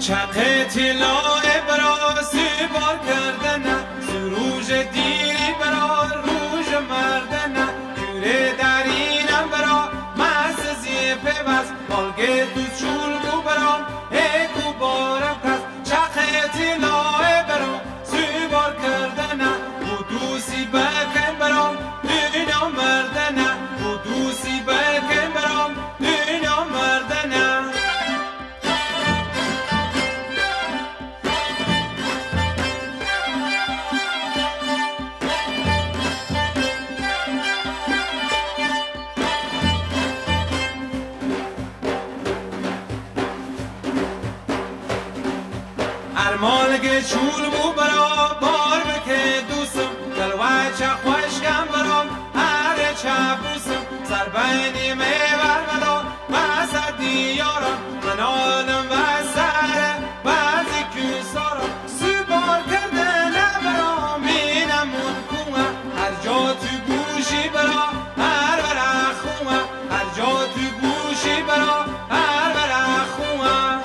چقه طلای برا سیبار کردنه سروج دیری برا روژ مردنه گوره درینم برا مسزی پیوز بالگه تو چولگو برا ایکو بارم کس چقه طلای برا سیبار کردنه بودوسی بکن برام دینا مردنه بودوسی بکن برام دینا مردنه ارمالگه چول بو برا بار بکه دوستم دلوی چه خوشگم برام اره چه بوسم سر بینی میبر مدا بسر دیارم منالم و سره بعضی کسارم سیبار کرده نبرام اینم منکومه هر جا تو گوشی برا هر برا خومه هر جا تو گوشی برا هر برا خومه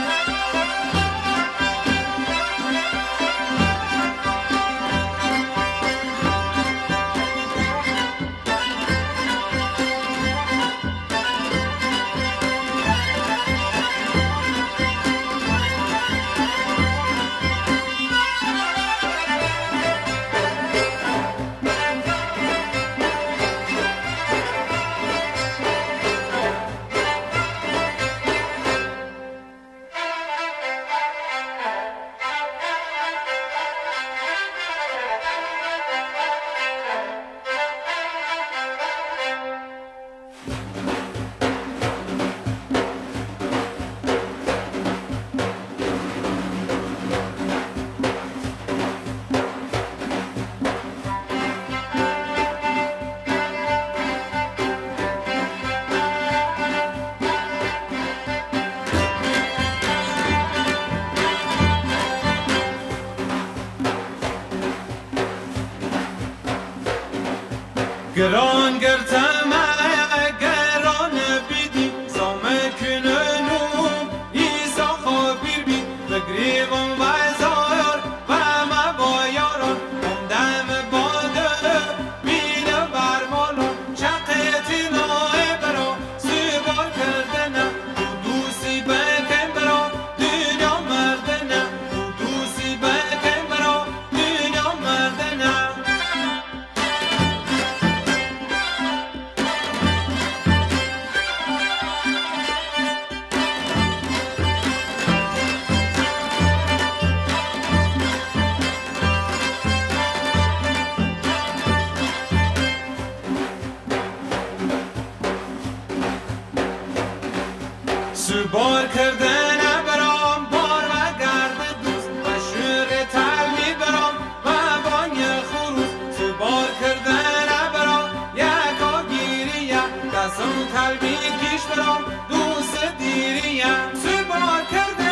گران گرتم گران بیدی زامه کننوم ایسا خابیر بی بگریبم و زایار و ما بایاران همدم باده بینه برمالان چقیتی نای برا سیبار کردنه دوسی بکن برا دنیا مردنه دوسی بکن برا دنیا مردنه سوبار کردن برام بار و گرد دوست و شور تلمی برام و بانگ خروس سوبار کردن برام یکا گیریه دستم تلمی کش برام دوست دیریه سوبار کردن